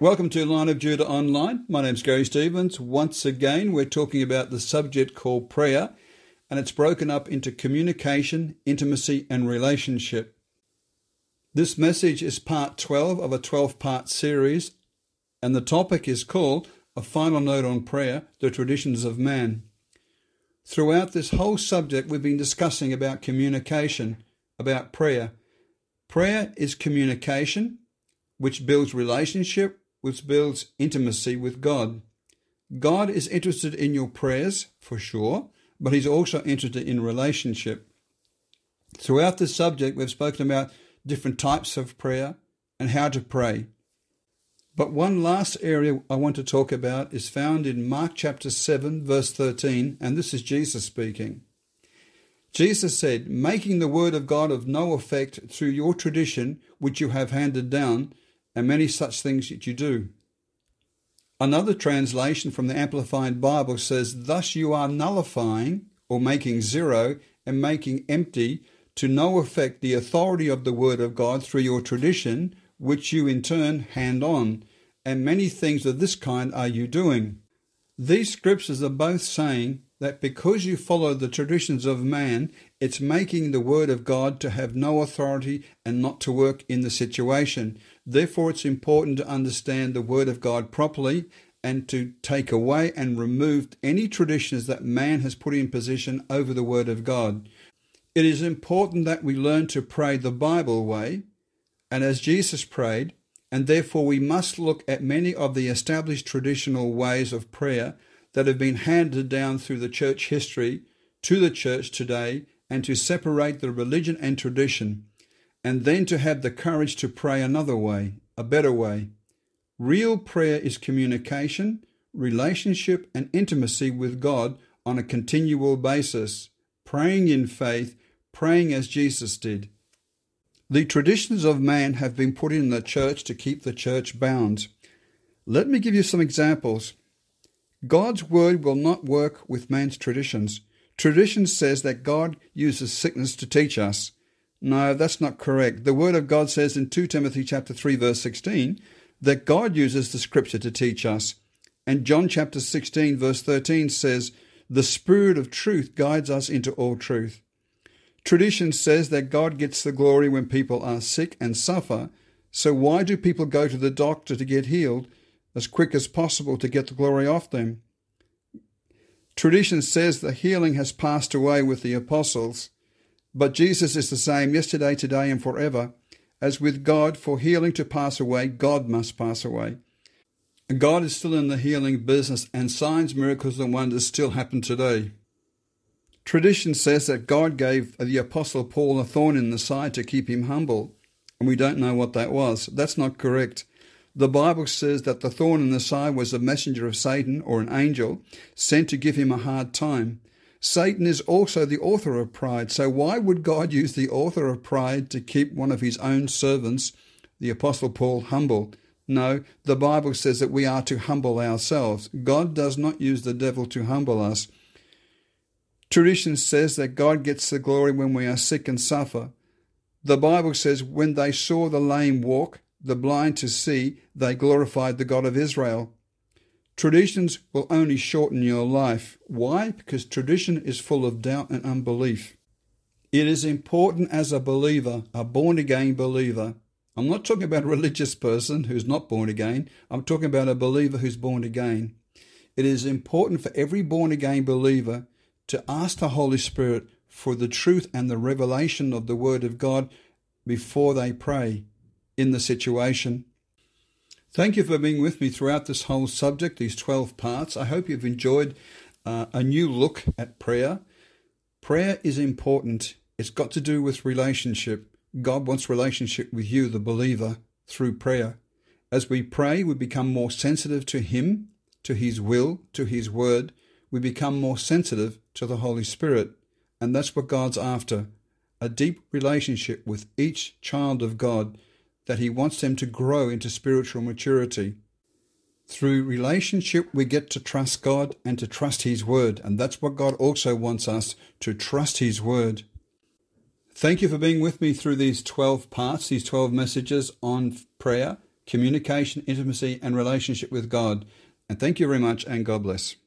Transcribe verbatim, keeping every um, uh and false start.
Welcome to Line of Judah Online. My name's Gary Stevens. Once again, we're talking about the subject called prayer, and it's broken up into communication, intimacy, and relationship. This message is part twelve of a twelve-part series, and the topic is called A Final Note on Prayer, the Traditions of Man. Throughout this whole subject, we've been discussing about communication, about prayer. Prayer is communication, which builds relationship, which builds intimacy with God. God is interested in your prayers, for sure, but he's also interested in relationship. Throughout this subject, we've spoken about different types of prayer and how to pray. But one last area I want to talk about is found in Mark chapter seven, verse thirteen, and this is Jesus speaking. Jesus said, "Making the word of God of no effect through your tradition, which you have handed down, and many such things that you do." Another translation from the Amplified Bible says, "Thus you are nullifying or making zero and making empty to no effect the authority of the word of God through your tradition, which you in turn hand on, and many things of this kind are you doing." These scriptures are both saying that because you follow the traditions of man, it's making the word of God to have no authority and not to work in the situation. Therefore, it's important to understand the word of God properly and to take away and remove any traditions that man has put in position over the word of God. It is important that we learn to pray the Bible way, and as Jesus prayed, and therefore we must look at many of the established traditional ways of prayer that have been handed down through the church history to the church today, and to separate the religion and tradition, and then to have the courage to pray another way, a better way. Real prayer is communication, relationship, and intimacy with God on a continual basis, praying in faith, praying as Jesus did. The traditions of man have been put in the church to keep the church bound. Let me give you some examples. God's word will not work with man's traditions. Tradition says that God uses sickness to teach us. No, that's not correct. The word of God says in Second Timothy chapter three, verse sixteen, that God uses the scripture to teach us. And John chapter sixteen, verse thirteen says, "The Spirit of truth guides us into all truth." Tradition says that God gets the glory when people are sick and suffer. So why do people go to the doctor to get healed as quick as possible to get the glory off them? Tradition says the healing has passed away with the apostles, but Jesus is the same yesterday, today, and forever. As with God, for healing to pass away, God must pass away. God is still in the healing business, and signs, miracles, and wonders still happen today. Tradition says that God gave the Apostle Paul a thorn in the side to keep him humble, and we don't know what that was. That's not correct. The Bible says that the thorn in the side was a messenger of Satan, or an angel, sent to give him a hard time. Satan is also the author of pride, so why would God use the author of pride to keep one of his own servants, the Apostle Paul, humble? No, the Bible says that we are to humble ourselves. God does not use the devil to humble us. Tradition says that God gets the glory when we are sick and suffer. The Bible says when they saw the lame walk, the blind to see, they glorified the God of Israel. Traditions will only shorten your life. Why? Because tradition is full of doubt and unbelief. It is important as a believer, a born-again believer. I'm not talking about a religious person who's not born again. I'm talking about a believer who's born again. It is important for every born-again believer to ask the Holy Spirit for the truth and the revelation of the Word of God before they pray in the situation. Thank you for being with me throughout this whole subject, these twelve parts. I hope you've enjoyed uh, a new look at prayer. Prayer is important. It's got to do with relationship. God wants relationship with you, the believer, through prayer. As we pray, we become more sensitive to Him, to His will, to His word. We become more sensitive to the Holy Spirit. And that's what God's after, a deep relationship with each child of God, that He wants them to grow into spiritual maturity. Through relationship, we get to trust God and to trust His word. And that's what God also wants us, to trust His word. Thank you for being with me through these twelve parts, these twelve messages on prayer. communication, intimacy, and relationship with God. And thank you very much, and God bless.